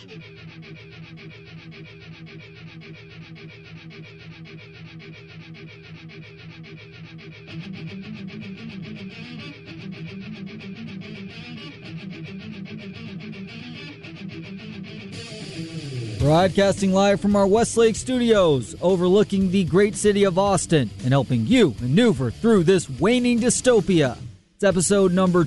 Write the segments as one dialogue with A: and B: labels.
A: Broadcasting live from our Westlake studios, overlooking the great city of Austin and helping you maneuver through this waning dystopia. It's episode number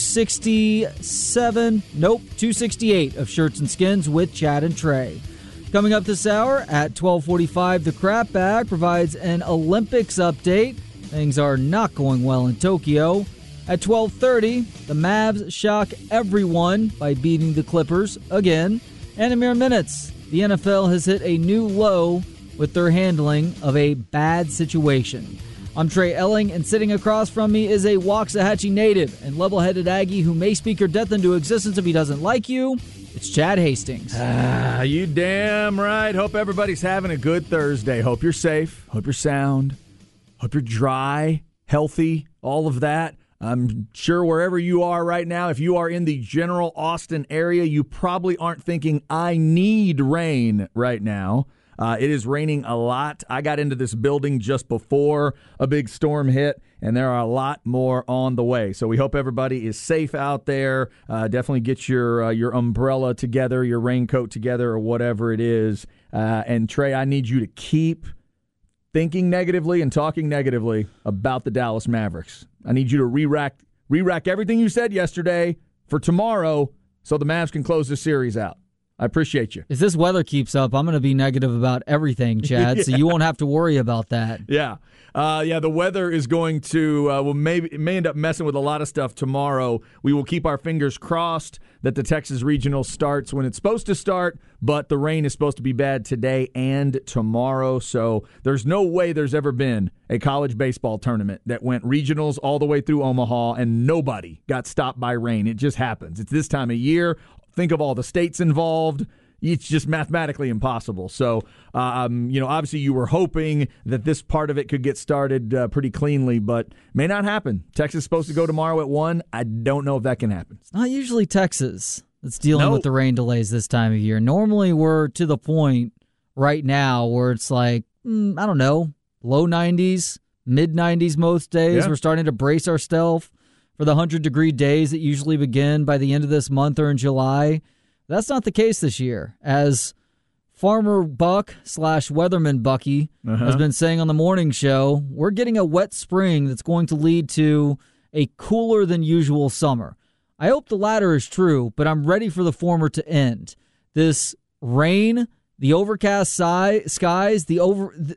A: 268 of Shirts and Skins with Chad and Trey. Coming up this hour at 12:45, the Crap Bag provides an Olympics update. Things are not going well in Tokyo. At 12:30, the Mavs shock everyone by beating the Clippers again. And in mere minutes, the NFL has hit a new low with their handling of a bad situation. I'm Trey Elling, and sitting across from me is a Waxahachie native and level-headed Aggie who may speak your death into existence if he doesn't like you. It's Chad Hastings.
B: You damn right. Hope everybody's having a good Thursday. Hope you're safe. Hope you're sound. Hope you're dry, healthy, all of that. I'm sure wherever you are right now, if you are in the general Austin area, you probably aren't thinking, I need rain right now. It is raining a lot. I got into this building just before a big storm hit, and there are a lot more on the way. So we hope everybody is safe out there. Definitely get your umbrella together, your raincoat together, or whatever it is. And Trey, I need you to keep thinking negatively and talking negatively about the Dallas Mavericks. I need you to re-rack everything you said yesterday for tomorrow so the Mavs can close this series out. I appreciate you.
A: If this weather keeps up, I'm going to be negative about everything, Chad, so you won't have to worry about that.
B: Yeah. The weather is going to, it may end up messing with a lot of stuff tomorrow. We will keep our fingers crossed that the Texas Regional starts when it's supposed to start, but the rain is supposed to be bad today and tomorrow, so there's no way there's ever been a college baseball tournament that went regionals all the way through Omaha and nobody got stopped by rain. It just happens. It's this time of year. Think of all the states involved. It's just mathematically impossible. So, obviously you were hoping that this part of it could get started pretty cleanly, but may not happen. Texas is supposed to go tomorrow at 1. I don't know if that can happen.
A: It's not usually Texas that's dealing with the rain delays this time of year. Normally we're to the point right now where it's like, I don't know, low 90s, mid 90s most days. Yeah. We're starting to brace ourselves for the 100-degree days that usually begin by the end of this month or in July. That's not the case this year, as Farmer Buck / Weatherman Bucky has been saying on the morning show. We're getting a wet spring that's going to lead to a cooler than usual summer. I hope the latter is true, but I'm ready for the former to end. This rain, the overcast skies, the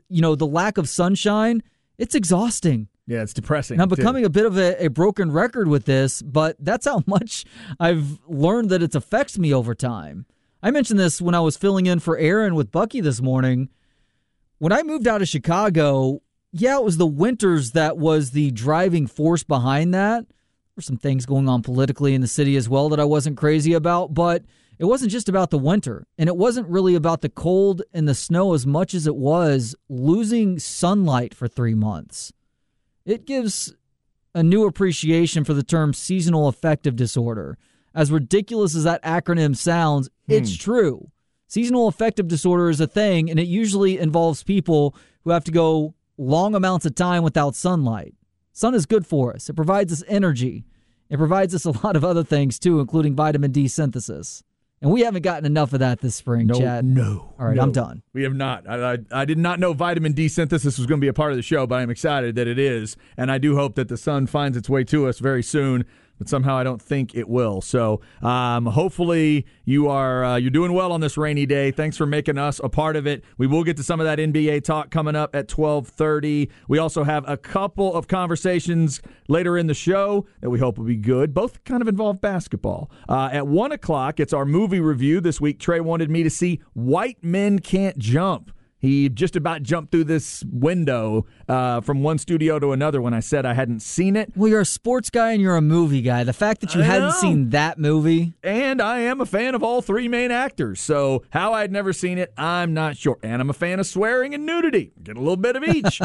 A: lack of sunshine, it's exhausting.
B: Yeah, it's depressing.
A: And I'm becoming a bit of a broken record with this, but that's how much I've learned that it affects me over time. I mentioned this when I was filling in for Aaron with Bucky this morning. When I moved out of Chicago, it was the winters that was the driving force behind that. There were some things going on politically in the city as well that I wasn't crazy about, but it wasn't just about the winter, and it wasn't really about the cold and the snow as much as it was losing sunlight for 3 months. It gives a new appreciation for the term seasonal affective disorder. As ridiculous as that acronym sounds, it's true. Seasonal affective disorder is a thing, and it usually involves people who have to go long amounts of time without sunlight. Sun is good for us. It provides us energy. It provides us a lot of other things, too, including vitamin D synthesis. And we haven't gotten enough of that this spring, Chad.
B: No.
A: All right,
B: no.
A: I'm done.
B: We have not. I did not know vitamin D synthesis was going to be a part of the show, but I'm excited that it is. And I do hope that the sun finds its way to us very soon, but somehow I don't think it will. So hopefully you're doing well on this rainy day. Thanks for making us a part of it. We will get to some of that NBA talk coming up at 12:30. We also have a couple of conversations later in the show that we hope will be good. Both kind of involve basketball. At 1 o'clock, it's our movie review. This week, Trey wanted me to see White Men Can't Jump. He just about jumped through this window from one studio to another when I said I hadn't seen it.
A: Well, you're a sports guy and you're a movie guy. The fact that you hadn't seen that movie.
B: And I am a fan of all three main actors. So how I'd never seen it, I'm not sure. And I'm a fan of swearing and nudity. Get a little bit of each.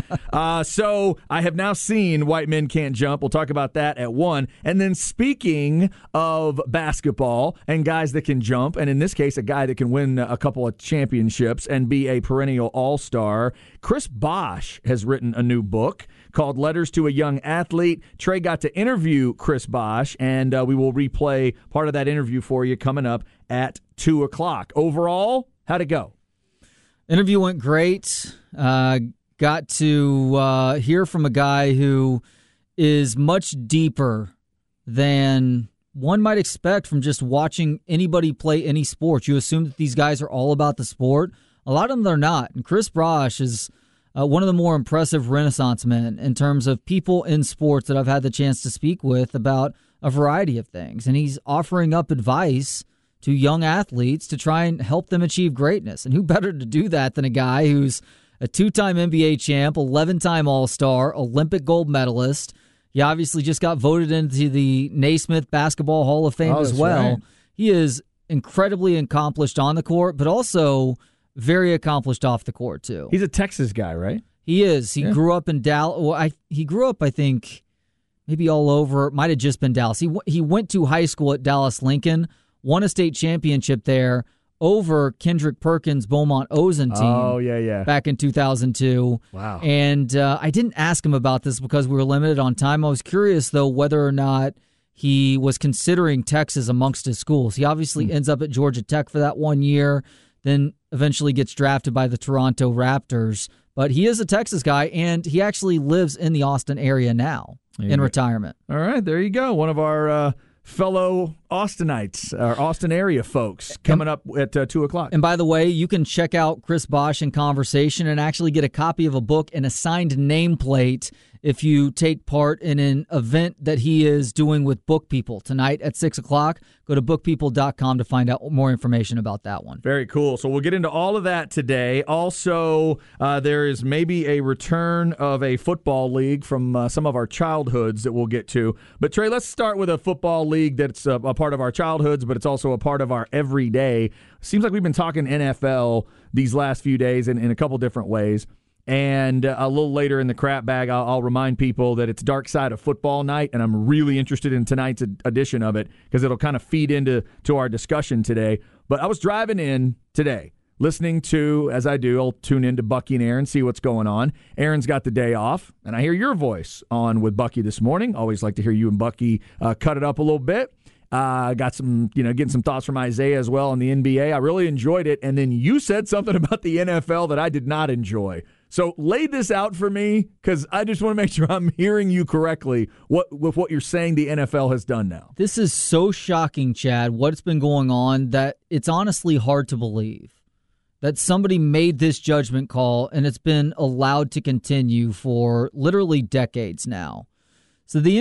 B: So I have now seen White Men Can't Jump. We'll talk about that at 1. And then speaking of basketball and guys that can jump, and in this case, a guy that can win a couple of championships and be a perennial all-star, Chris Bosh has written a new book called Letters to a Young Athlete. Trey got to interview Chris Bosh, and we will replay part of that interview for you coming up at 2 o'clock. Overall, how'd it go?
A: Interview went great. Got to hear from a guy who is much deeper than one might expect from just watching anybody play any sport. You assume that these guys are all about the sport. A lot of them are not. And Chris Bosh is one of the more impressive Renaissance men in terms of people in sports that I've had the chance to speak with about a variety of things. And he's offering up advice to young athletes to try and help them achieve greatness. And who better to do that than a guy who's a 2-time NBA champ, 11-time All-Star, Olympic gold medalist. He obviously just got voted into the Naismith Basketball Hall of Fame as well.
B: Right.
A: He is incredibly accomplished on the court, but also very accomplished off the court, too.
B: He's a Texas guy, right?
A: He is. He grew up in Dallas. Well, he grew up, I think, maybe all over. Might have just been Dallas. He went to high school at Dallas Lincoln, won a state championship there over Kendrick Perkins' Beaumont Ozen team.
B: Oh, yeah.
A: Back in 2002.
B: Wow.
A: And I didn't ask him about this because we were limited on time. I was curious, though, whether or not he was considering Texas amongst his schools. He obviously ends up at Georgia Tech for that 1 year, then eventually gets drafted by the Toronto Raptors. But he is a Texas guy, and he actually lives in the Austin area now in retirement.
B: All right, there you go. One of our fellow Austinites, or Austin area folks, coming up at 2 o'clock.
A: And by the way, you can check out Chris Bosh in conversation and actually get a copy of a book and a signed nameplate if you take part in an event that he is doing with Book People tonight at 6 o'clock. Go to bookpeople.com to find out more information about that one.
B: Very cool. So we'll get into all of that today. Also, there is maybe a return of a football league from some of our childhoods that we'll get to. But Trey, let's start with a football league that's a part of our childhoods, but it's also a part of our everyday. Seems like we've been talking NFL these last few days in a couple different ways. And a little later in the crap bag, I'll remind people that it's Dark Side of Football night, and I'm really interested in tonight's edition of it because it'll kind of feed into our discussion today. But I was driving in today, listening to, as I do, I'll tune in to Bucky and Aaron, see what's going on. Aaron's got the day off, and I hear your voice on with Bucky this morning. Always like to hear you and Bucky cut it up a little bit. Got some, getting some thoughts from Isaiah as well on the NBA. I really enjoyed it. And then you said something about the NFL that I did not enjoy. So lay this out for me because I just want to make sure I'm hearing you correctly with what you're saying the NFL has done now.
A: This is so shocking, Chad, what's been going on that it's honestly hard to believe that somebody made this judgment call and it's been allowed to continue for literally decades now. So the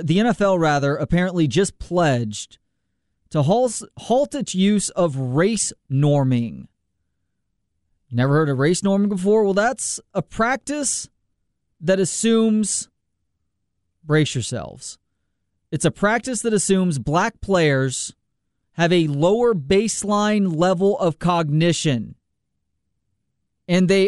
A: NFL apparently just pledged to halt its use of race norming. You never heard of race norming before? Well, that's a practice that assumes, brace yourselves, it's a practice that assumes black players have a lower baseline level of cognition. And they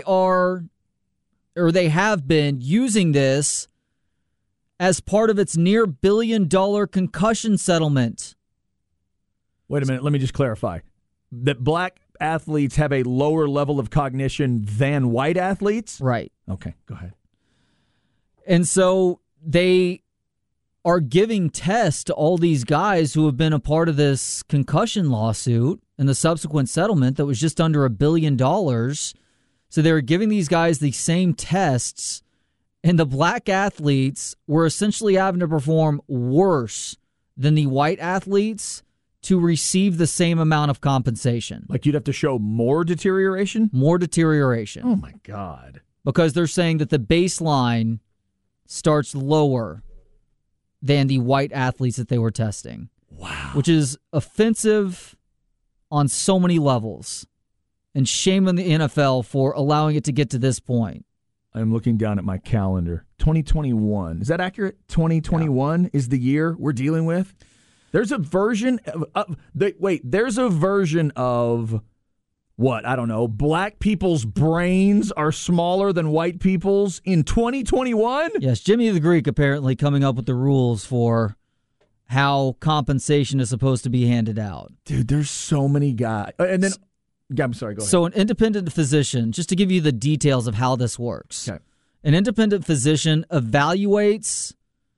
A: have been using this as part of its near $1 billion concussion settlement.
B: Wait a minute, let me just clarify. That black athletes have a lower level of cognition than white athletes?
A: Right.
B: Okay, go ahead.
A: And so they are giving tests to all these guys who have been a part of this concussion lawsuit and the subsequent settlement that was just under $1 billion. So they were giving these guys the same tests, and the black athletes were essentially having to perform worse than the white athletes to receive the same amount of compensation.
B: Like you'd have to show more deterioration?
A: More deterioration.
B: Oh, my God.
A: Because they're saying that the baseline starts lower than the white athletes that they were testing.
B: Wow.
A: Which is offensive on so many levels. and shame on the NFL for allowing it to get to this point.
B: I'm looking down at my calendar. 2021. Is that accurate? 2021 is the year we're dealing with? There's a version there's a version of what? I don't know. Black people's brains are smaller than white people's in 2021?
A: Yes, Jimmy the Greek apparently coming up with the rules for how compensation is supposed to be handed out.
B: Dude, there's so many guys. And then, I'm sorry, go ahead.
A: So an independent physician, just to give you the details of how this works.
B: Okay.
A: An independent physician evaluates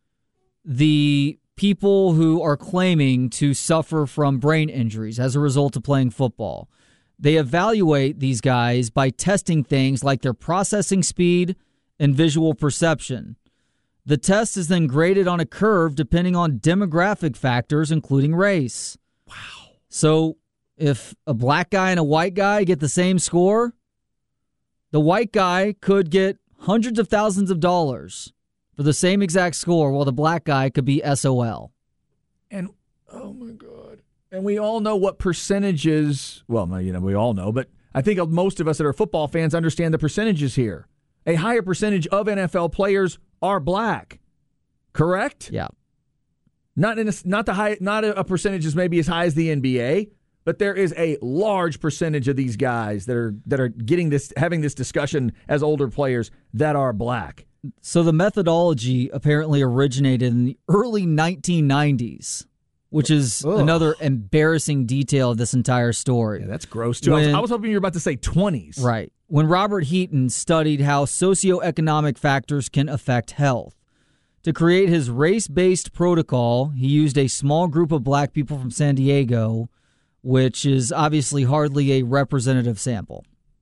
A: the people who are claiming to suffer from brain injuries as a result of playing football. They evaluate these guys by testing things like their processing speed and visual perception. The test is then graded on a curve depending on demographic factors, including race.
B: Wow.
A: So if a black guy and a white guy get the same score, the white guy could get hundreds of thousands of dollars for the same exact score, while the black guy could be SOL.
B: And, oh my God. And we all know what percentages, well, we all know, but I think most of us that are football fans understand the percentages here. A higher percentage of NFL players are black, correct?
A: Yeah.
B: Not a percentage as maybe as high as the NBA, but there is a large percentage of these guys that are having this discussion as older players that are black.
A: So the methodology apparently originated in the early 1990s, which is another embarrassing detail of this entire story.
B: Yeah, that's gross, too. I was hoping you were about to say 20s.
A: Right. When Robert Heaton studied how socioeconomic factors can affect health. To create his race-based protocol, he used a small group of black people from San Diego, which is obviously hardly a representative sample.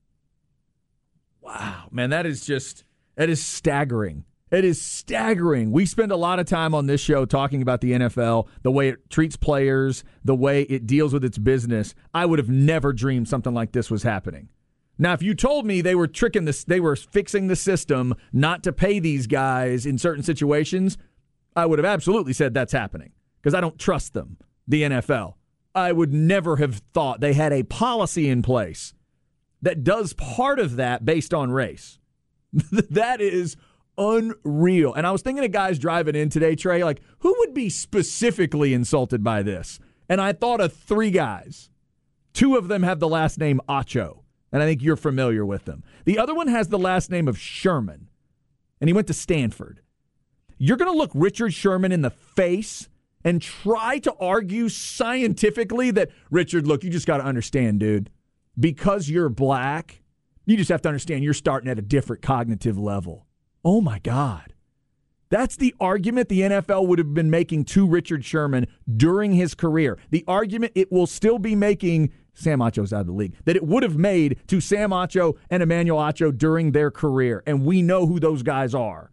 B: Wow. Man, that is staggering. It is staggering. We spend a lot of time on this show talking about the NFL, the way it treats players, the way it deals with its business. I would have never dreamed something like this was happening. Now, if you told me they were fixing the system not to pay these guys in certain situations, I would have absolutely said that's happening because I don't trust them, the NFL. I would never have thought they had a policy in place that does part of that based on race. That is unreal. And I was thinking of guys driving in today, Trey, like, who would be specifically insulted by this? And I thought of 3 guys. 2 of them have the last name Acho, and I think you're familiar with them. The other one has the last name of Sherman, and he went to Stanford. You're going to look Richard Sherman in the face and try to argue scientifically that, Richard, look, you just got to understand, dude, because you're black, you just have to understand you're starting at a different cognitive level. Oh, my God. That's the argument the NFL would have been making to Richard Sherman during his career. The argument it will still be making, Sam Acho's out of the league, that it would have made to Sam Acho and Emmanuel Acho during their career. And we know who those guys are.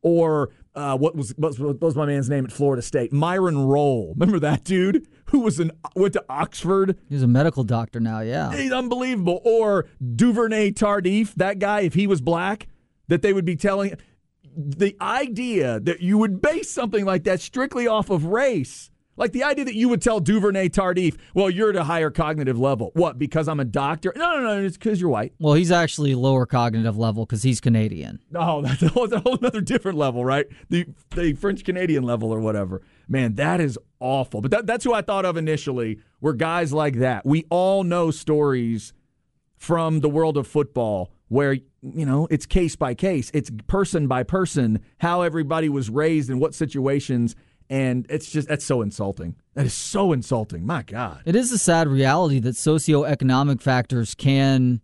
B: Or what was my man's name at Florida State? Myron Rolle. Remember that dude who went to Oxford?
A: He's a medical doctor now, yeah.
B: He's unbelievable. Or Duvernay Tardif, that guy, if he was black, that they would be telling. The idea that you would base something like that strictly off of race, like the idea that you would tell Duvernay Tardif, well, you're at a higher cognitive level. What, because I'm a doctor? No, it's because you're white.
A: Well, he's actually lower cognitive level because he's Canadian.
B: No, that's a whole other different level, right? The French-Canadian level or whatever. Man, that is awful. But that's who I thought of initially, were guys like that. We all know stories from the world of football where, it's case by case. It's person by person, how everybody was raised in what situations. And that's so insulting. That is so insulting. My God.
A: It is a sad reality that socioeconomic factors can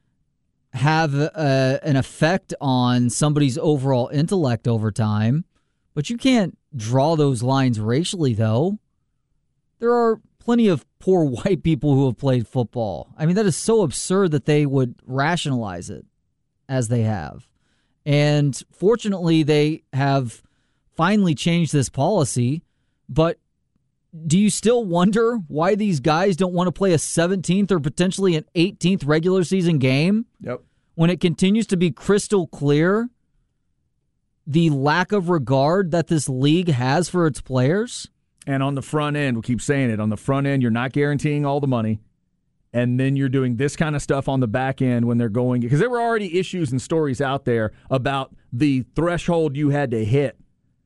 A: have an effect on somebody's overall intellect over time. But you can't draw those lines racially, though. There are plenty of poor white people who have played football. I mean, that is so absurd that they would rationalize it as they have. And fortunately, they have finally changed this policy. But do you still wonder why these guys don't want to play a 17th or potentially an 18th regular season game?
B: Yep.
A: When it continues to be crystal clear the lack of regard that this league has for its players?
B: And on the front end, we'll keep saying it, on the front end, you're not guaranteeing all the money. and then you're doing this kind of stuff on the back end when they're going, because there were already issues and stories out there about the threshold you had to hit,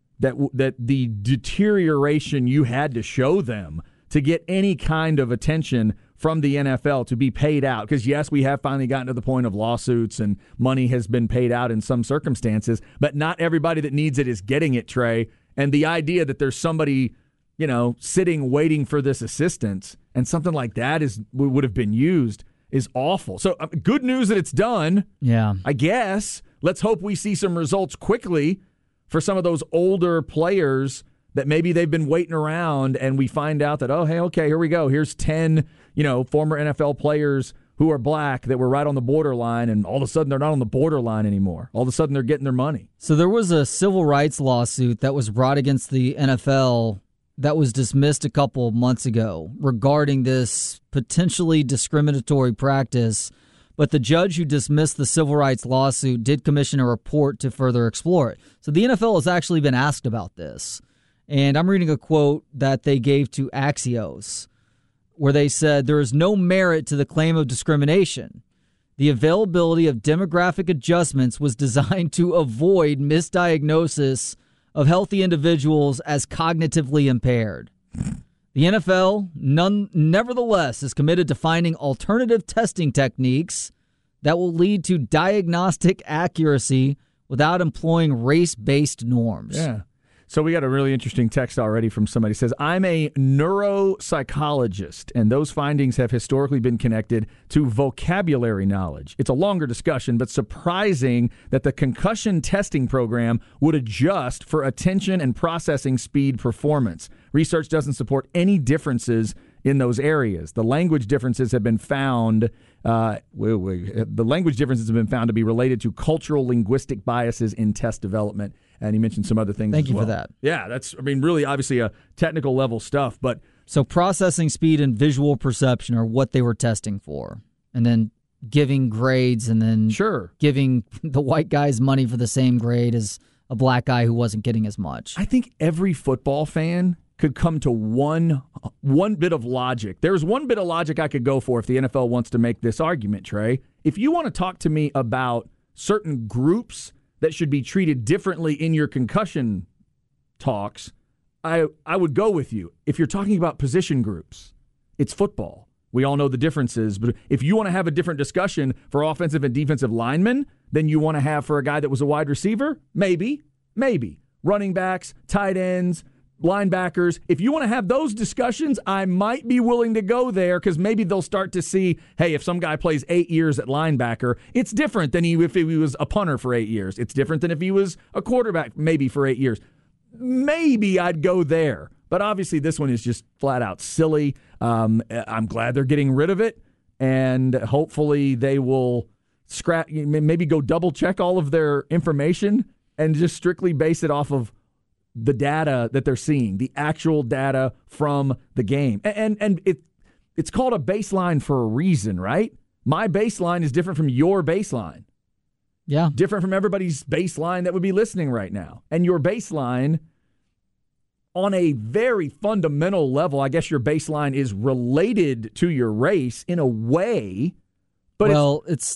B: that the deterioration you had to show them to get any kind of attention from the NFL to be paid out. Because, yes, we have finally gotten to the point of lawsuits and money has been paid out in some circumstances, but not everybody that needs it is getting it, Trey. And the idea that there's somebody, sitting waiting for this assistance and something like that would have been used is awful. So good news that it's done.
A: Yeah.
B: I guess. Let's hope we see some results quickly for some of those older players that maybe they've been waiting around, and we find out that, oh, hey, okay, here we go. Here's 10, former NFL players who are black that were right on the borderline, and all of a sudden they're not on the borderline anymore. All of a sudden they're getting their money.
A: So there was a civil rights lawsuit that was brought against the NFL that was dismissed a couple of months ago regarding this potentially discriminatory practice. But the judge who dismissed the civil rights lawsuit did commission a report to further explore it. So the NFL has actually been asked about this. And I'm reading a quote that they gave to Axios, where they said, there is no merit to the claim of discrimination. The availability of demographic adjustments was designed to avoid misdiagnosis of healthy individuals as cognitively impaired. The NFL, nevertheless, is committed to finding alternative testing techniques that will lead to diagnostic accuracy without employing race-based norms.
B: Yeah. So we got a really interesting text already from somebody who says, I'm a neuropsychologist, and those findings have historically been connected to vocabulary knowledge. It's a longer discussion, but surprising that the concussion testing program would adjust for attention and processing speed performance. Research doesn't support any differences in those areas. The language differences have been found. The language differences have been found to be related to cultural linguistic biases in test development. And he mentioned some other things.
A: Thank you for that.
B: Yeah, that's really obviously a technical level stuff. But
A: so processing speed and visual perception are what they were testing for, and then giving grades, and then giving the white guys money for the same grade as a black guy who wasn't getting as much.
B: I think every football fan could come to one bit of logic. There's one bit of logic I could go for if the NFL wants to make this argument, Trey. If you want to talk to me about certain groups that should be treated differently in your concussion talks, I would go with you. If you're talking about position groups, it's football. We all know the differences. But if you want to have a different discussion for offensive and defensive linemen than you want to have for a guy that was a wide receiver, maybe. Running backs, tight ends, linebackers. If you want to have those discussions, I might be willing to go there, because maybe they'll start to see, hey, if some guy plays 8 years at linebacker, it's different than if he was a punter for 8 years. It's different than if he was a quarterback maybe for 8 years. Maybe I'd go there. But obviously this one is just flat out silly. I'm glad they're getting rid of it, and hopefully they will maybe go double check all of their information and just strictly base it off of the data that they're seeing, the actual data from the game. And it's called a baseline for a reason, right? My baseline is different from your baseline.
A: Yeah.
B: Different from everybody's baseline that would be listening right now. And your baseline, on a very fundamental level, I guess your baseline is related to your race in a way. But
A: it's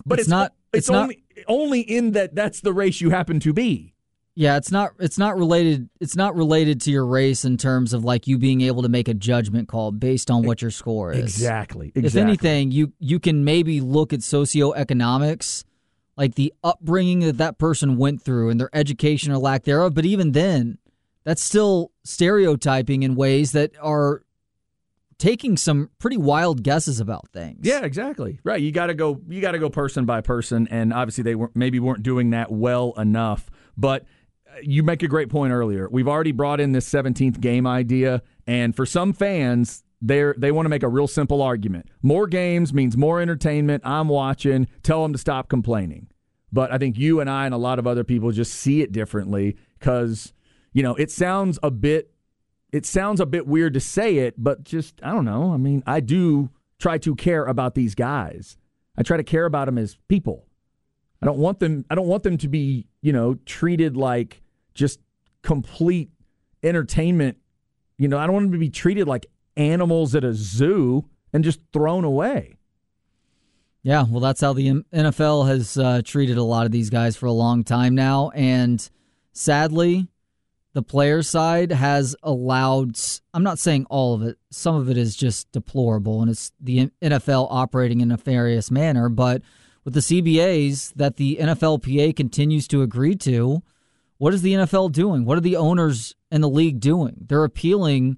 B: only in that that's the race you happen to be.
A: Yeah, it's not related. It's not related to your race in terms of like you being able to make a judgment call based on what your score is.
B: Exactly.
A: If anything, you can maybe look at socioeconomics, like the upbringing that person went through and their education or lack thereof. But even then, that's still stereotyping in ways that are taking some pretty wild guesses about things.
B: Yeah, exactly. Right. You got to go person by person, and obviously they weren't doing that well enough. But you make a great point earlier. We've already brought in this 17th game idea, and for some fans, they want to make a real simple argument. More games means more entertainment. I'm watching. Tell them to stop complaining. But I think you and I and a lot of other people just see it differently, because it sounds a bit weird to say it, but just, I don't know. I mean, I do try to care about these guys. I try to care about them as people. I don't want them to be, treated like just complete entertainment. I don't want them to be treated like animals at a zoo and just thrown away.
A: Yeah, well, that's how the NFL has treated a lot of these guys for a long time now. And sadly, the player side has allowed, I'm not saying all of it, some of it is just deplorable, and it's the NFL operating in a nefarious manner. But with the CBAs that the NFLPA continues to agree to, what is the NFL doing? What are the owners in the league doing? They're appealing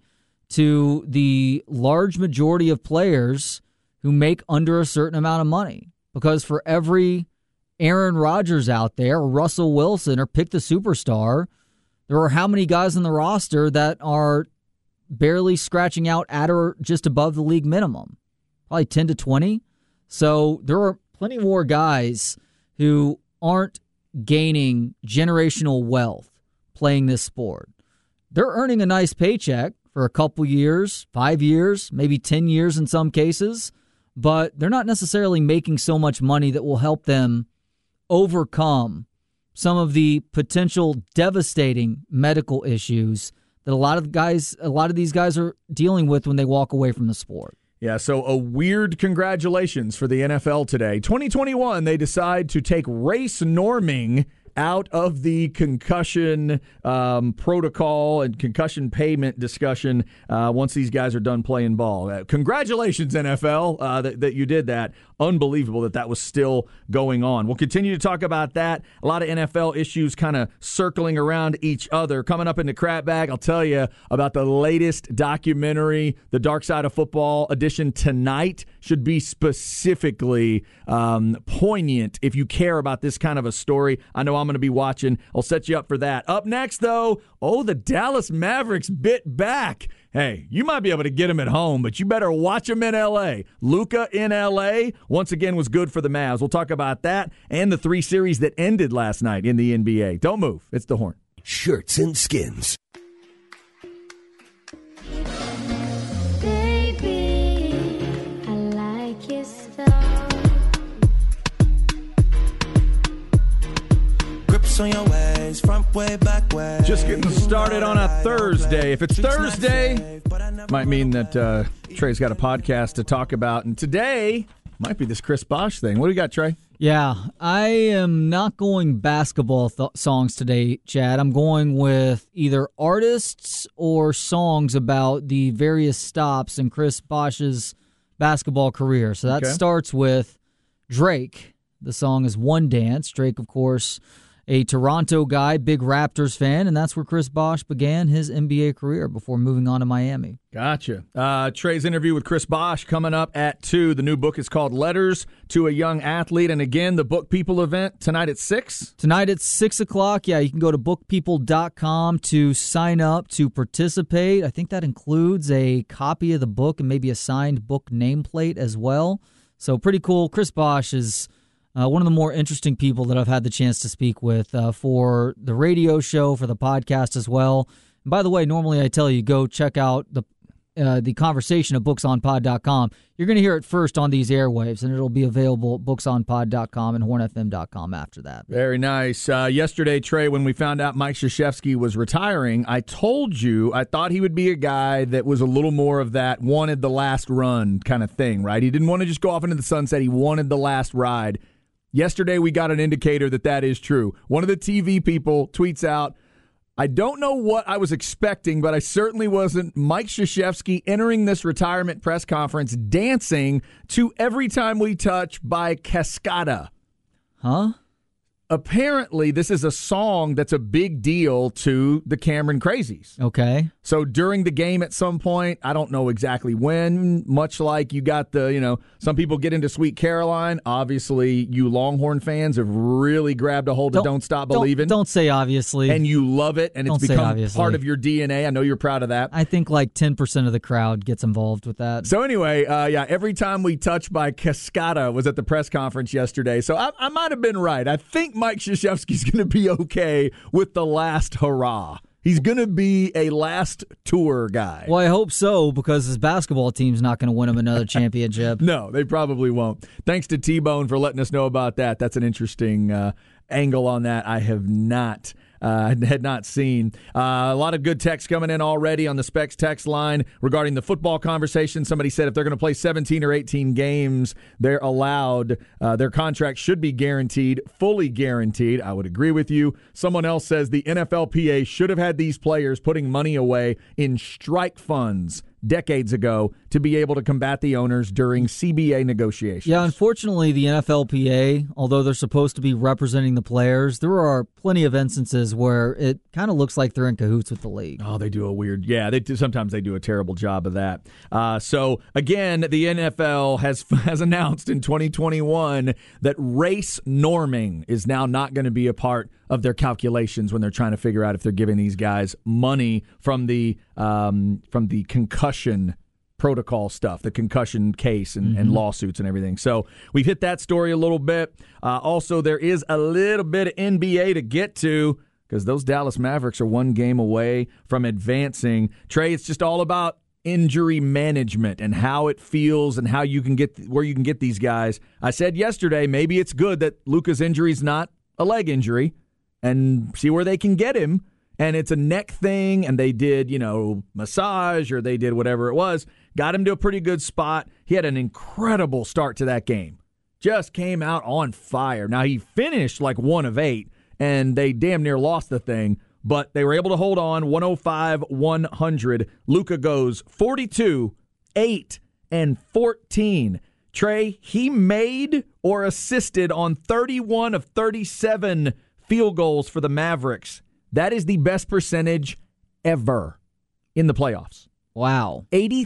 A: to the large majority of players who make under a certain amount of money. Because for every Aaron Rodgers out there, or Russell Wilson, or pick the superstar, there are how many guys on the roster that are barely scratching out at or just above the league minimum? Probably 10 to 20. So there are plenty more guys who aren't gaining generational wealth playing this sport. They're earning a nice paycheck for a couple years, 5 years, maybe 10 years in some cases, but they're not necessarily making so much money that will help them overcome some of the potential devastating medical issues that a lot of these guys are dealing with when they walk away from the sport.
B: Yeah, so a weird congratulations for the NFL today. 2021, they decide to take race norming out of the concussion protocol and concussion payment discussion once these guys are done playing ball. Congratulations, NFL, that you did that. Unbelievable that was still going on. We'll continue to talk about that. A lot of NFL issues kind of circling around each other. Coming up in the Crap Bag, I'll tell you about the latest documentary, The Dark Side of Football edition tonight. Should be specifically poignant if you care about this kind of a story. I know I'm going to be watching. I'll set you up for that. Up next, though, the Dallas Mavericks bit back. Hey, you might be able to get him at home, but you better watch him in L.A. Luka in L.A. once again was good for the Mavs. We'll talk about that and the 3 series that ended last night in the NBA. Don't move. It's The Horn.
C: Shirts and Skins.
D: Baby, I like your stuff.
C: Grips on your ways, front way, back way.
B: Just getting started on a Thursday. If it's Thursday, might mean that Trey's got a podcast to talk about. And today might be this Chris Bosh thing. What do you got, Trey?
A: Yeah, I am not going basketball songs today, Chad. I'm going with either artists or songs about the various stops in Chris Bosh's basketball career. So that starts with Drake. The song is One Dance. Drake, of course, a Toronto guy, big Raptors fan, and that's where Chris Bosh began his NBA career before moving on to Miami.
B: Gotcha. Trey's interview with Chris Bosh coming up at 2. The new book is called Letters to a Young Athlete. And again, the Book People event tonight at 6?
A: Tonight at 6 o'clock. Yeah, you can go to bookpeople.com to sign up to participate. I think that includes a copy of the book and maybe a signed book nameplate as well. So pretty cool. Chris Bosh is one of the more interesting people that I've had the chance to speak with for the radio show, for the podcast as well. And by the way, normally I tell you, go check out the conversation at booksonpod.com. You're going to hear it first on these airwaves, and it'll be available at booksonpod.com and hornfm.com after that.
B: Very nice. Yesterday, Trey, when we found out Mike Krzyzewski was retiring, I told you I thought he would be a guy that was a little more of that wanted the last run kind of thing, right? He didn't want to just go off into the sunset. He wanted the last ride. Yesterday, we got an indicator that is true. One of the TV people tweets out, I don't know what I was expecting, but I certainly wasn't Mike Krzyzewski entering this retirement press conference dancing to Every Time We Touch by Cascada.
A: Huh?
B: Apparently, this is a song that's a big deal to the Cameron Crazies.
A: Okay.
B: So during the game at some point, I don't know exactly when, much like you got some people get into Sweet Caroline. Obviously, you Longhorn fans have really grabbed a hold of Don't Stop Believin'.
A: Don't say obviously.
B: And you love it, and it's become part of your DNA. I know you're proud of that.
A: I think like 10% of the crowd gets involved with that.
B: So anyway, Every Time We Touch by Cascada was at the press conference yesterday. So I might have been right. I think Mike Krzyzewski's going to be okay with the last hurrah. He's going to be a last tour guy.
A: Well, I hope so, because his basketball team's not going to win him another championship.
B: No, they probably won't. Thanks to T-Bone for letting us know about that. That's an interesting angle on that I have not had not seen. A lot of good text coming in already on the Specs text line regarding the football conversation. Somebody said if they're going to play 17 or 18 games, they're allowed. Their contract should be guaranteed, fully guaranteed. I would agree with you. Someone else says the NFLPA should have had these players putting money away in strike funds decades ago to be able to combat the owners during CBA negotiations.
A: Yeah, unfortunately, the NFLPA, although they're supposed to be representing the players, there are plenty of instances where it kind of looks like they're in cahoots with the league.
B: Oh, they do a weird, sometimes they do a terrible job of that. So, again, the NFL has announced in 2021 that race norming is now not going to be a part of their calculations when they're trying to figure out if they're giving these guys money from the concussion protocol stuff, the concussion case and lawsuits and everything. So we've hit that story a little bit. Also, there is a little bit of NBA to get to because those Dallas Mavericks are one game away from advancing. Trey, it's just all about injury management and how it feels and how you can get where you can get these guys. I said yesterday, maybe it's good that Luka's injury is not a leg injury and see where they can get him. And it's a neck thing, and they did, massage, or they did whatever it was. Got him to a pretty good spot. He had an incredible start to that game. Just came out on fire. Now, he finished like 1 of 8, and they damn near lost the thing. But they were able to hold on, 105-100. Luka goes 42, 8, and 14. Trey, he made or assisted on 31 of 37 field goals for the Mavericks. That is the best percentage ever in the playoffs.
A: Wow.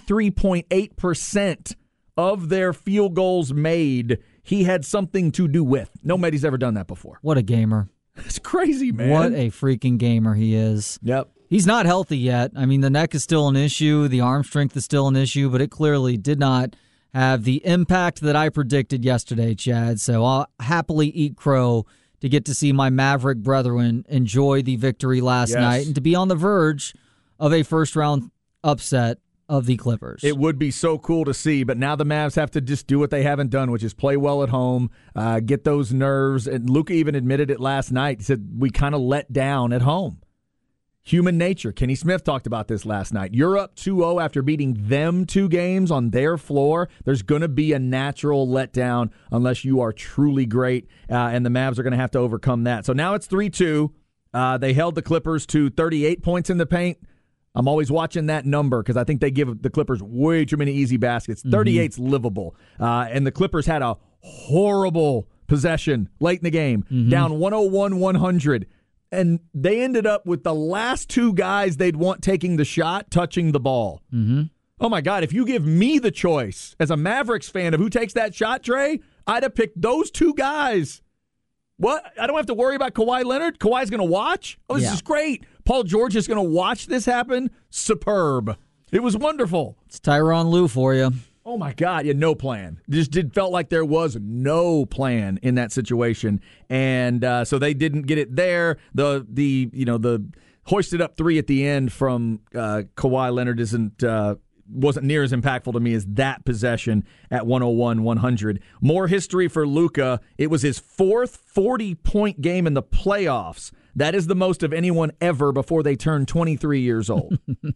B: 83.8% of their field goals made, he had something to do with. Nobody's ever done that before.
A: What a gamer.
B: It's crazy, man.
A: What a freaking gamer he is.
B: Yep.
A: He's not healthy yet. I mean, the neck is still an issue. The arm strength is still an issue, but it clearly did not have the impact that I predicted yesterday, Chad. So I'll happily eat crow to get to see my Maverick brethren enjoy the victory last night and to be on the verge of a first-round upset of the Clippers.
B: It would be so cool to see, but now the Mavs have to just do what they haven't done, which is play well at home, get those nerves. And Luka even admitted it last night. He said, we kind of let down at home. Human nature. Kenny Smith talked about this last night. You're up 2-0 after beating them 2 games on their floor. There's going to be a natural letdown unless you are truly great, and the Mavs are going to have to overcome that. So now it's 3-2. They held the Clippers to 38 points in the paint. I'm always watching that number because I think they give the Clippers way too many easy baskets. 38's livable. And the Clippers had a horrible possession late in the game, down 101-100. And they ended up with the last 2 guys they'd want taking the shot touching the ball. Oh, my God. If you give me the choice as a Mavericks fan of who takes that shot, Trey, I'd have picked those 2 guys. What? I don't have to worry about Kawhi Leonard? Kawhi's going to watch? Oh, this is great. Paul George is going to watch this happen? Superb. It was wonderful.
A: It's Tyronn Lue for you.
B: Oh, my God. Yeah, no plan. Felt like there was no plan in that situation. And so they didn't get it there. The hoisted up 3 at the end from Kawhi Leonard wasn't near as impactful to me as that possession at 101-100. More history for Luka. It was his 4th 40-point game in the playoffs. That is the most of anyone ever before they turn 23 years old.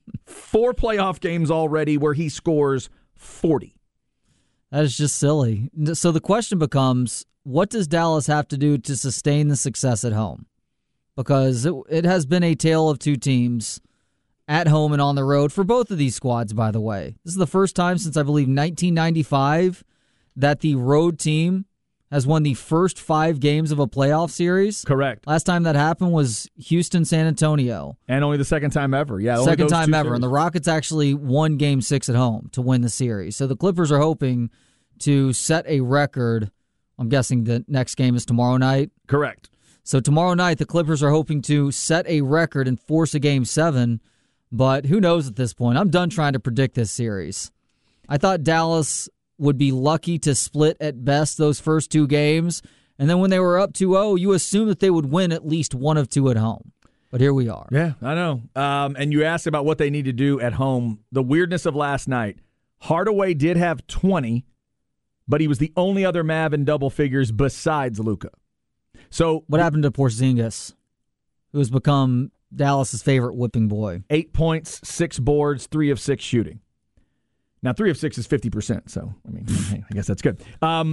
B: 4 playoff games already where he scores 40.
A: That is just silly. So the question becomes, what does Dallas have to do to sustain the success at home? Because it has been a tale of 2 teams at home and on the road for both of these squads, by the way. This is the first time since, I believe, 1995 that the road team has won the first 5 games of a playoff series.
B: Correct.
A: Last time that happened was Houston, San Antonio.
B: And only the second time ever. Yeah,
A: second time ever. Series. And the Rockets actually won Game 6 at home to win the series. So the Clippers are hoping to set a record. I'm guessing the next game is tomorrow night.
B: Correct.
A: So tomorrow night, the Clippers are hoping to set a record and force a Game 7. But who knows at this point? I'm done trying to predict this series. I thought Dallas would be lucky to split at best those first 2 games. And then when they were up 2-0, you assume that they would win at least 1 of 2 at home. But here we are.
B: Yeah, I know. And you asked about what they need to do at home. The weirdness of last night. Hardaway did have 20, but he was the only other Mav in double figures besides Luka. So
A: what happened to Porzingis? who has become Dallas's favorite whipping boy.
B: 8 points, 6 boards, 3 of 6 shooting. Now, 3 of 6 is 50%, so, I mean, hey, I guess that's good.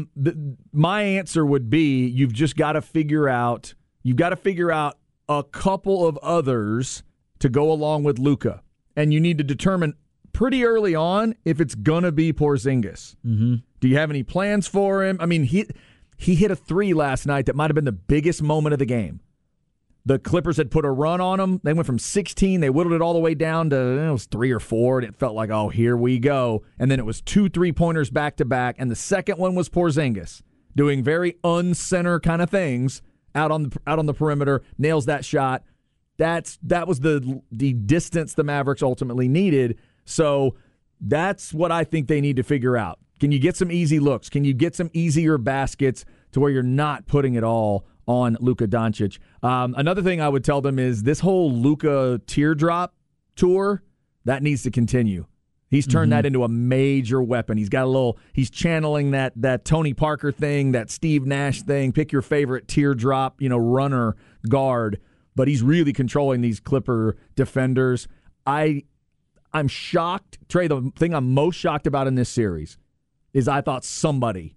B: My answer would be you've just got to figure out a couple of others to go along with Luka. And you need to determine pretty early on if it's going to be Porzingis.
A: Mm-hmm.
B: Do you have any plans for him? I mean, he hit a 3 last night that might have been the biggest moment of the game. The Clippers had put a run on them. They went from 16. They whittled it all the way down to it was 3 or 4, and it felt like, oh, here we go. And then it was 2 3-pointers back-to-back, and the second one was Porzingis doing very uncenter kind of things out on the perimeter, nails that shot. That was the distance the Mavericks ultimately needed. So that's what I think they need to figure out. Can you get some easy looks? Can you get some easier baskets to where you're not putting it all on Luka Doncic? Another thing I would tell them is this whole Luka teardrop tour, that needs to continue. He's turned that into a major weapon. He's channeling that Tony Parker thing, that Steve Nash thing, pick your favorite teardrop, runner guard, but he's really controlling these Clipper defenders. I'm shocked. Trey, the thing I'm most shocked about in this series is I thought somebody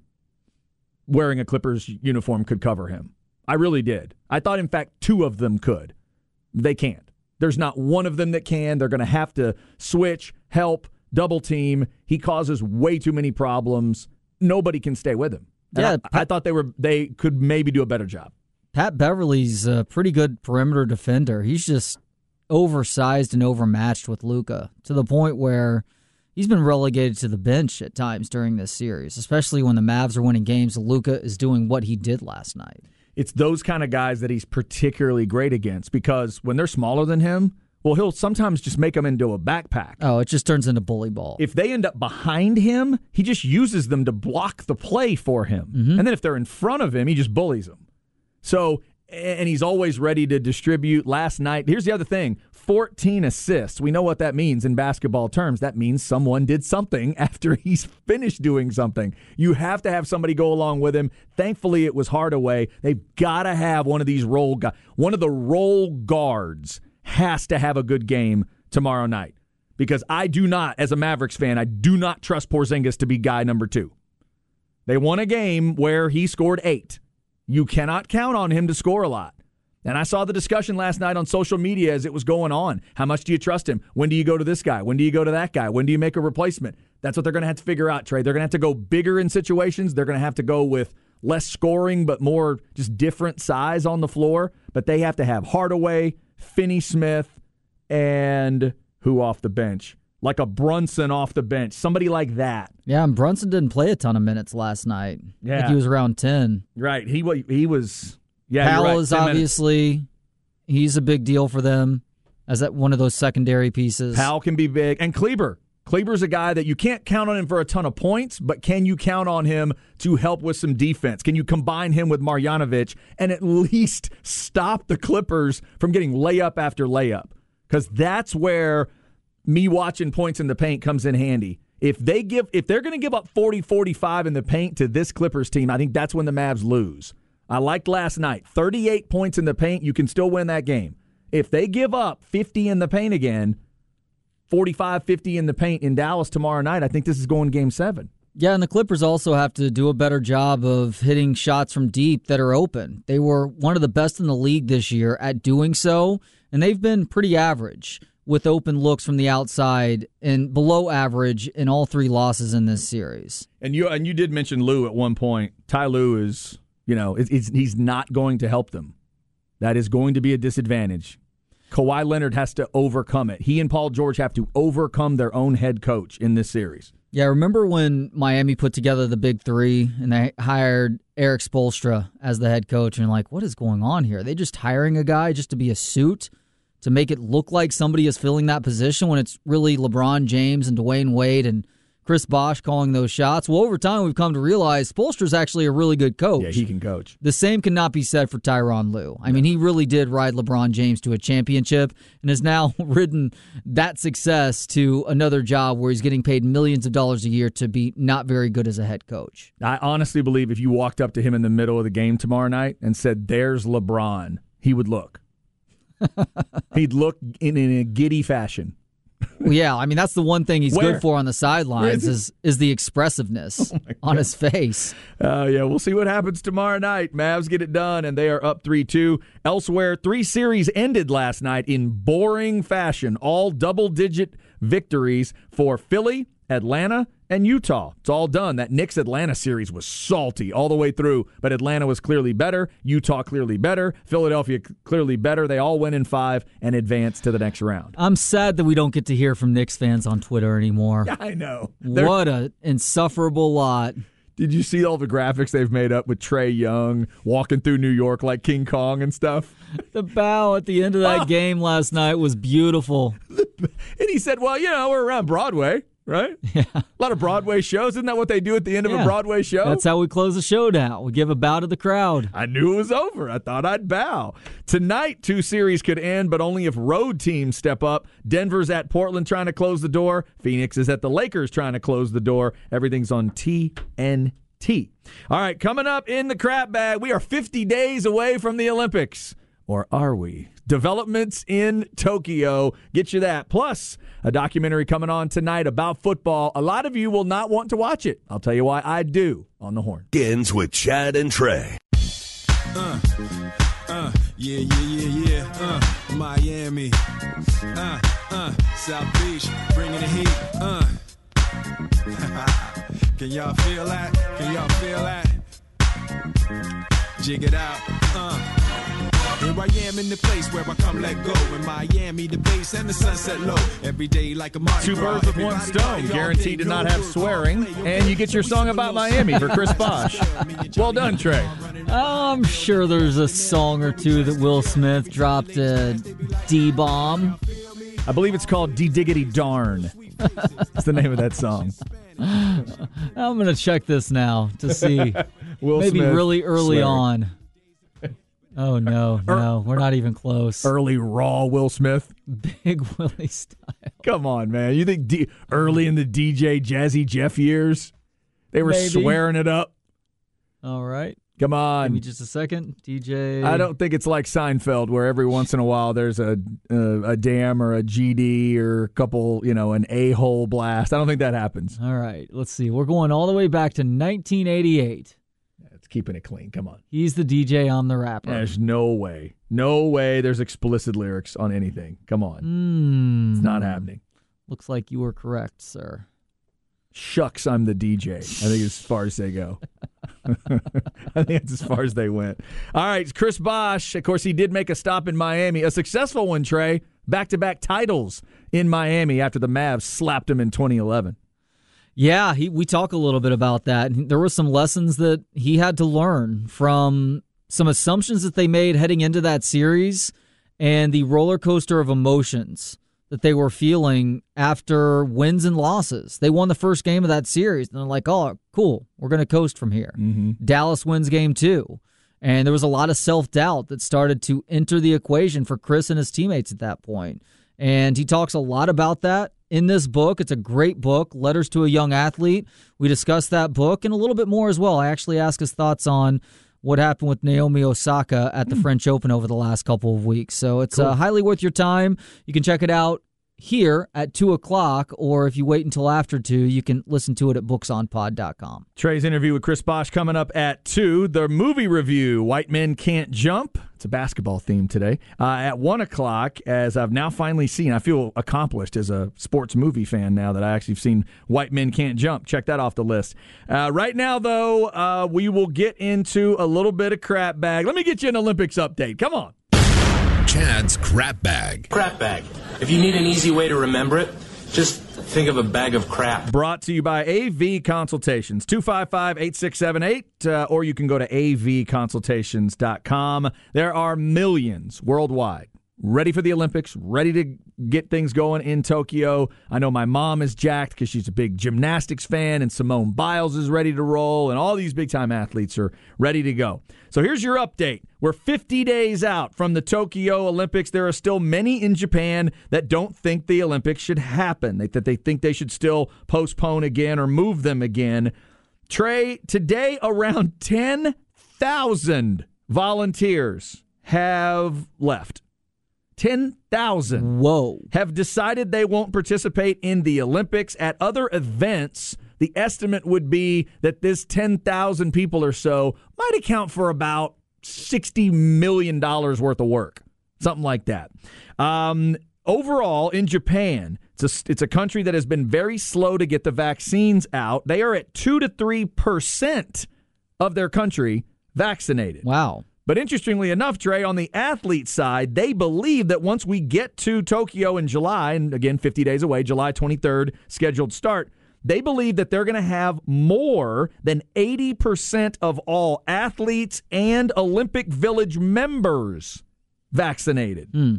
B: wearing a Clippers uniform could cover him. I really did. I thought, in fact, 2 of them could. They can't. There's not one of them that can. They're going to have to switch, help, double team. He causes way too many problems. Nobody can stay with him. And I thought they could maybe do a better job.
A: Pat Beverly's a pretty good perimeter defender. He's just oversized and overmatched with Luka to the point where he's been relegated to the bench at times during this series, especially when the Mavs are winning games. Luka is doing what he did last night.
B: It's those kind of guys that he's particularly great against because when they're smaller than him, well, he'll sometimes just make them into a backpack.
A: Oh, it just turns into bully ball.
B: If they end up behind him, he just uses them to block the play for him. Mm-hmm. And then if they're in front of him, he just bullies them. So, and he's always ready to distribute. Last night, here's the other thing, 14 assists. We know what that means in basketball terms. That means someone did something after he's finished doing something. You have to have somebody go along with him. Thankfully, it was Hardaway. They've got to have one of these role guys. One of the role guards has to have a good game tomorrow night because I do not, as a Mavericks fan, I do not trust Porzingis to be guy number 2. They won a game where he scored 8. You cannot count on him to score a lot. And I saw the discussion last night on social media as it was going on. How much do you trust him? When do you go to this guy? When do you go to that guy? When do you make a replacement? That's what they're going to have to figure out, Trey. They're going to have to go bigger in situations. They're going to have to go with less scoring but more just different size on the floor. But they have to have Hardaway, Finney-Smith, and who off the bench? Like a Brunson off the bench, somebody like that.
A: Yeah, and Brunson didn't play a ton of minutes last night.
B: Yeah.
A: I think he was around 10.
B: Right, he was. Yeah,
A: Powell
B: right,
A: is obviously, he's a big deal for them as one of those secondary pieces.
B: Powell can be big. And Kleber. Kleber's a guy that you can't count on him for a ton of points, but can you count on him to help with some defense? Can you combine him with Marjanovic and at least stop the Clippers from getting layup after layup? Because that's where me watching points in the paint comes in handy. If they're going to give up 40-45 in the paint to this Clippers team, I think that's when the Mavs lose. I liked last night. 38 points in the paint, you can still win that game. If they give up 50 in the paint again, 45, 50 in the paint in Dallas tomorrow night, I think this is going Game 7.
A: Yeah, and the Clippers also have to do a better job of hitting shots from deep that are open. They were one of the best in the league this year at doing so, and they've been pretty average with open looks from the outside and below average in all 3 losses in this series.
B: And you did mention Lue at one point. Ty Lue is, he's not going to help them. That is going to be a disadvantage. Kawhi Leonard has to overcome it. He and Paul George have to overcome their own head coach in this series.
A: Yeah, remember when Miami put together the Big Three and they hired Eric Spoelstra as the head coach, and you're like, what is going on here? Are they just hiring a guy just to be a suit to make it look like somebody is filling that position when it's really LeBron James and Dwayne Wade and Chris Bosh calling those shots? Well, over time, we've come to realize Spoelstra's actually a really good coach.
B: Yeah, he can coach.
A: The same cannot be said for Tyronn Lue. I mean, he really did ride LeBron James to a championship and has now ridden that success to another job where he's getting paid millions of dollars a year to be not very good as a head coach.
B: I honestly believe if you walked up to him in the middle of the game tomorrow night and said, there's LeBron, he would look. He'd look in a giddy fashion.
A: Well, yeah, I mean, that's the one thing he's
B: Where?
A: good for on the sidelines is the expressiveness on his face.
B: Yeah, we'll see what happens tomorrow night. Mavs get it done, and they are up 3-2. Elsewhere, 3 series ended last night in boring fashion, all double-digit victories for Philly, Atlanta, and Utah. It's all done. That Knicks-Atlanta series was salty all the way through, but Atlanta was clearly better, Utah clearly better, Philadelphia clearly better. They all went in 5 and advanced to the next round.
A: I'm sad that we don't get to hear from Knicks fans on Twitter anymore.
B: I know.
A: What an insufferable lot.
B: Did you see all the graphics they've made up with Trae Young walking through New York like King Kong and stuff?
A: The bow at the end of that game last night was beautiful.
B: And he said, well, we're around Broadway, right?
A: Yeah.
B: A lot of Broadway shows. Isn't that what they do at the end of a Broadway show?
A: That's how we close the show down. We give a bow to the crowd.
B: I knew it was over. I thought I'd bow. Tonight, 2 series could end, but only if road teams step up. Denver's at Portland trying to close the door. Phoenix is at the Lakers trying to close the door. Everything's on TNT. All right, coming up in the crap bag, we are 50 days away from the Olympics. Or are we? Developments in Tokyo. Get you that. Plus, a documentary coming on tonight about football. A lot of you will not want to watch it. I'll tell you why I do on the Horn.
C: Skins with Chad and Trey.
E: Yeah. Miami. South Beach. Bringing the heat. Can y'all feel that? Jig it out. Here I am in the place where I come let go. In Miami, the bass and the sunset low. Every day like a Mardi
B: 2
E: Gras.
B: birds with one stone. Guaranteed to not have swearing. And you get your song about Miami for Chris Bosh. Well done, Trey.
A: I'm sure there's a song or two that Will Smith dropped a D-bomb.
B: I believe it's called D-Diggity Darn. That's the name of that song.
A: I'm going to check this now to see.
B: Will
A: Maybe
B: Smith
A: really early
B: swearing.
A: on. Oh, no, we're not even close.
B: Early raw Will Smith.
A: Big Willie style.
B: Come on, man. You think early in the DJ Jazzy Jeff years, they were
A: Maybe.
B: swearing it up?
A: All right.
B: Come
A: Give
B: on.
A: me just a second. DJ.
B: I don't think it's like Seinfeld where every once in a while there's a damn or a GD or a couple, an a-hole blast. I don't think that happens.
A: All right. Let's see. We're going all the way back to 1988.
B: It's keeping it clean. Come on.
A: He's the DJ, I'm the rapper.
B: There's no way. No way there's explicit lyrics on anything. Come on. It's not happening.
A: Looks like you were correct, sir.
B: Shucks, I'm the DJ. I think as far as they go. I think that's as far as they went. All right, Chris Bosh. Of course, he did make a stop in Miami. A successful one, Trey. Back-to-back titles in Miami after the Mavs slapped him in 2011.
A: Yeah, we talk a little bit about that. There were some lessons that he had to learn from some assumptions that they made heading into that series and the roller coaster of emotions that they were feeling after wins and losses. They won the first game of that series, and they're like, oh, cool, we're going to coast from here. Mm-hmm. Dallas wins game 2, and there was a lot of self-doubt that started to enter the equation for Chris and his teammates at that point. And he talks a lot about that in this book. It's a great book, Letters to a Young Athlete. We discuss that book and a little bit more as well. I actually ask his thoughts on what happened with Naomi Osaka at the French Open over the last couple of weeks. So it's highly worth your time. You can check it out here at 2 o'clock, or if you wait until after 2, you can listen to it at booksonpod.com.
B: Trey's interview with Chris Bosh coming up at 2. The movie review, White Men Can't Jump. It's a basketball theme today. At 1 o'clock, as I've now finally seen, I feel accomplished as a sports movie fan now that I actually have seen White Men Can't Jump. Check that off the list. Right now, though, we will get into a little bit of crap bag. Let me get you an Olympics update. Come on.
F: Chad's Crap Bag.
G: Crap bag. If you need an easy way to remember it, just think of a bag of crap.
B: Brought to you by AV Consultations, 255-8678, or you can go to avconsultations.com. There are millions worldwide ready for the Olympics, ready to get things going in Tokyo. I know my mom is jacked because she's a big gymnastics fan, and Simone Biles is ready to roll, and all these big-time athletes are ready to go. So here's your update. We're 50 days out from the Tokyo Olympics. There are still many in Japan that don't think the Olympics should happen, that they think they should still postpone again or move them again. Trey, today around 10,000 volunteers have left. 10,000
A: Whoa.
B: have decided they won't participate in the Olympics. At other events, the estimate would be that this 10,000 people or so might account for about $60 million worth of work, something like that. Overall, in Japan, it's a country that has been very slow to get the vaccines out. They are at 2 to 3% of their country vaccinated.
A: Wow.
B: But interestingly enough, Trey, on the athlete side, they believe that once we get to Tokyo in July, and again, 50 days away, July 23rd, scheduled start, they believe that they're going to have more than 80% of all athletes and Olympic Village members vaccinated.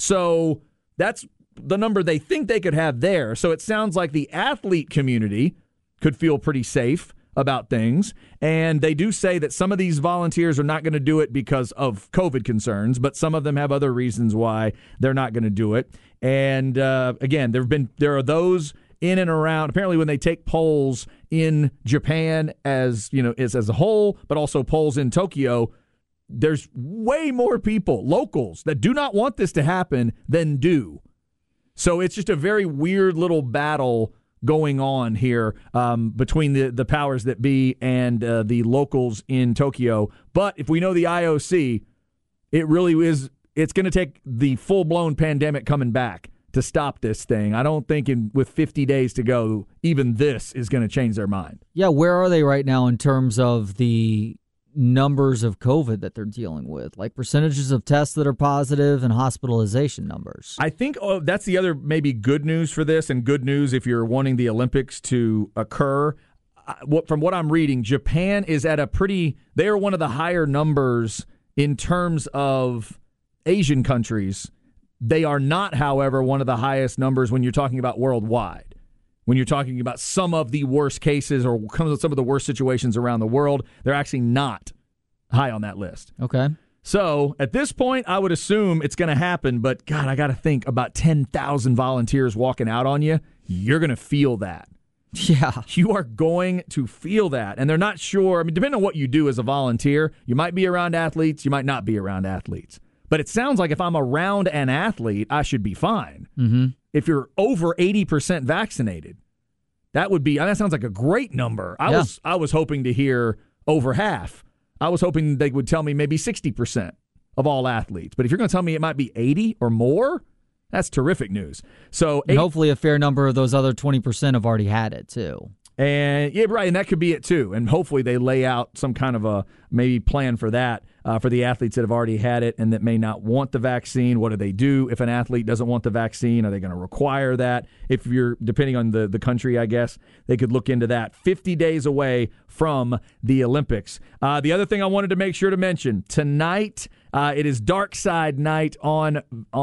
B: So that's the number they think they could have there. So it sounds like the athlete community could feel pretty safe about things. And they do say that some of these volunteers are not going to do it because of COVID concerns, but some of them have other reasons why they're not going to do it. And again, there are those in and around. Apparently, when they take polls in Japan as a whole, but also polls in Tokyo, there's way more people, locals, that do not want this to happen than do. So it's just a very weird little battle going on here between the powers that be and the locals in Tokyo. But if we know the IOC, it really is. It's going to take the full-blown pandemic coming back to stop this thing. I don't think with 50 days to go, even this is going to change their mind.
A: Yeah, where are they right now in terms of the numbers of COVID that they're dealing with, like percentages of tests that are positive and hospitalization numbers?
B: I think that's the other maybe good news for this, and good news if you're wanting the Olympics to occur. From what I'm reading, Japan is at they are one of the higher numbers in terms of Asian countries. They are not, however, one of the highest numbers when you're talking about worldwide. When you're talking about some of the worst cases or some of the worst situations around the world, they're actually not high on that list.
A: Okay.
B: So at this point, I would assume it's going to happen. But, God, I got to think about 10,000 volunteers walking out on you. You're going to feel that.
A: Yeah.
B: You are going to feel that. And they're not sure. I mean, depending on what you do as a volunteer, you might be around athletes. You might not be around athletes. But it sounds like if I'm around an athlete, I should be fine.
A: Mm-hmm.
B: If you're over 80% vaccinated, that sounds like a great number. I was hoping to hear over half. I was hoping they would tell me maybe 60% of all athletes. But if you're going to tell me it might be 80 or more, that's terrific news. So
A: and hopefully a fair number of those other 20% have already had it too.
B: And yeah, right, and that could be it too. And hopefully they lay out some kind of a maybe plan for that for the athletes that have already had it and that may not want the vaccine. What do they do if an athlete doesn't want the vaccine? Are they going to require that? If you're depending on the country, I guess they could look into that. 50 days away from the Olympics. The other thing I wanted to make sure to mention tonight, it is Dark Side Night on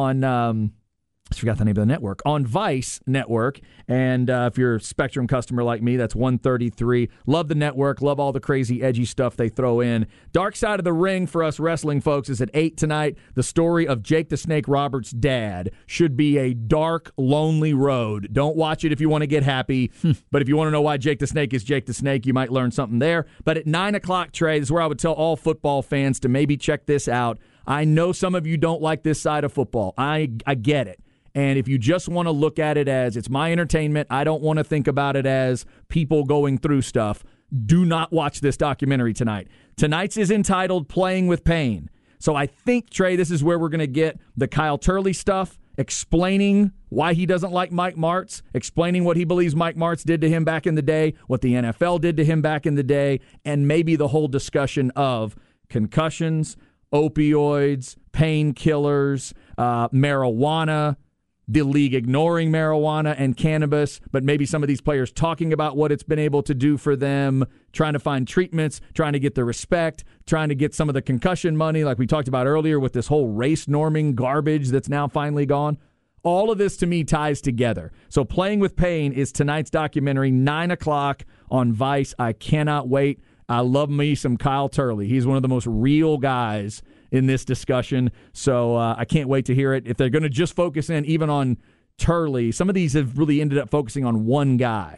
B: I forgot the name of the network, on Vice Network. And if you're a Spectrum customer like me, that's 133. Love the network. Love all the crazy, edgy stuff they throw in. Dark Side of the Ring for us wrestling folks is at 8 tonight. The story of Jake the Snake Roberts' dad should be a dark, lonely road. Don't watch it if you want to get happy. But if you want to know why Jake the Snake is Jake the Snake, you might learn something there. But at 9 o'clock, Trey, this is where I would tell all football fans to maybe check this out. I know some of you don't like this side of football. I get it. And if you just want to look at it as it's my entertainment, I don't want to think about it as people going through stuff, do not watch this documentary tonight. Tonight's is entitled Playing with Pain. So I think, Trey, this is where we're going to get the Kyle Turley stuff, explaining why he doesn't like Mike Martz, explaining what he believes Mike Martz did to him back in the day, what the NFL did to him back in the day, and maybe the whole discussion of concussions, opioids, painkillers, marijuana, the league ignoring marijuana and cannabis, but maybe some of these players talking about what it's been able to do for them, trying to find treatments, trying to get the respect, trying to get some of the concussion money like we talked about earlier with this whole race norming garbage that's now finally gone. All of this to me ties together. So Playing with Pain is tonight's documentary, 9 o'clock on Vice. I cannot wait. I love me some Kyle Turley. He's one of the most real guys in this discussion, so I can't wait to hear it. If they're going to just focus in even on Turley, some of these have really ended up focusing on one guy,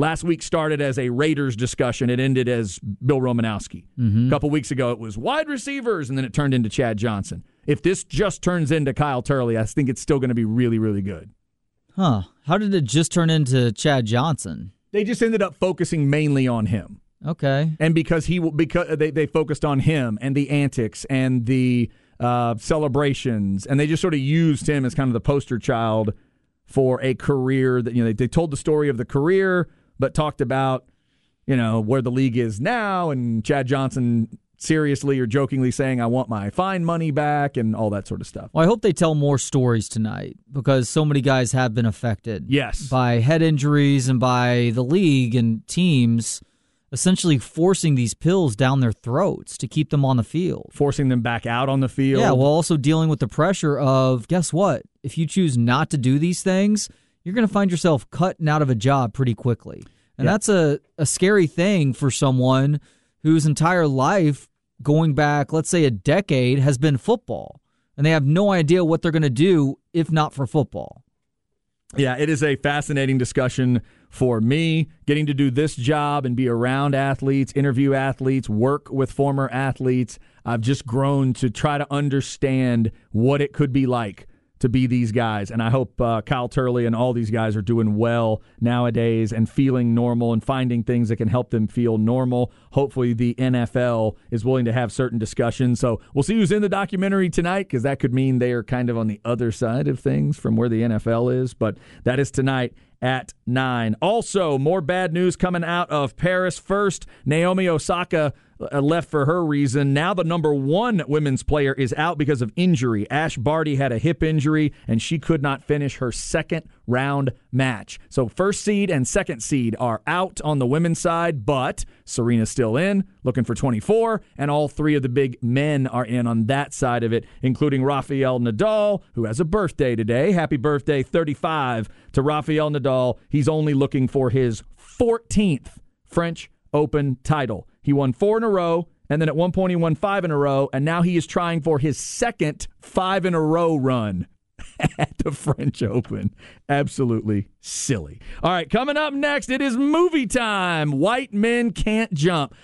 B: Last week started as a Raiders discussion. It ended as Bill Romanowski. A couple weeks ago, it was wide receivers, and then it turned into Chad Johnson. If this just turns into Kyle Turley, I think it's still going to be really, really good.
A: Huh. How did it just turn into Chad Johnson?
B: They just ended up focusing mainly on him.
A: Okay.
B: And because they focused on him and the antics and the celebrations, and they just sort of used him as kind of the poster child for a career that, they told the story of the career, but talked about, where the league is now, and Chad Johnson seriously or jokingly saying, I want my fine money back, and all that sort of stuff.
A: Well, I hope they tell more stories tonight, because so many guys have been affected.
B: Yes.
A: By head injuries and by the league and teams essentially forcing these pills down their throats to keep them on the field.
B: Forcing them back out on the field.
A: Yeah, while also dealing with the pressure of, guess what? If you choose not to do these things, you're going to find yourself cutting out of a job pretty quickly. And that's a scary thing for someone whose entire life, going back, let's say a decade, has been football. And they have no idea what they're going to do if not for football.
B: Yeah, it is a fascinating discussion for me, getting to do this job and be around athletes, interview athletes, work with former athletes. I've just grown to try to understand what it could be like to be these guys. And I hope Kyle Turley and all these guys are doing well nowadays and feeling normal and finding things that can help them feel normal. Hopefully the NFL is willing to have certain discussions. So we'll see who's in the documentary tonight, because that could mean they are kind of on the other side of things from where the NFL is. But that is tonight at 9. Also, more bad news coming out of Paris. First, Naomi Osaka left for her reason. Now the number 1 women's player is out because of injury. Ash Barty had a hip injury, and she could not finish her second round match. So first seed and second seed are out on the women's side, but Serena's still in, looking for 24, and all 3 of the big men are in on that side of it, including Rafael Nadal, who has a birthday today. Happy birthday, 35, to Rafael Nadal. He's only looking for his 14th French Open title. He won 4 in a row, and then at one point he won 5 in a row, and now he is trying for his second 5-in-a-row run at the French Open. Absolutely silly. All right, coming up next, it is movie time. White Men Can't Jump.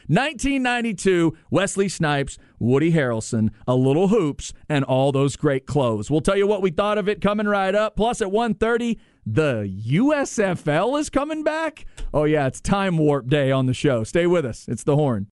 B: 1992, Wesley Snipes, Woody Harrelson, A Little Hoops, and all those great clothes. We'll tell you what we thought of it coming right up. Plus, at 1:30, the USFL is coming back. Oh, yeah, it's Time Warp Day on the show. Stay with us. It's The Horn.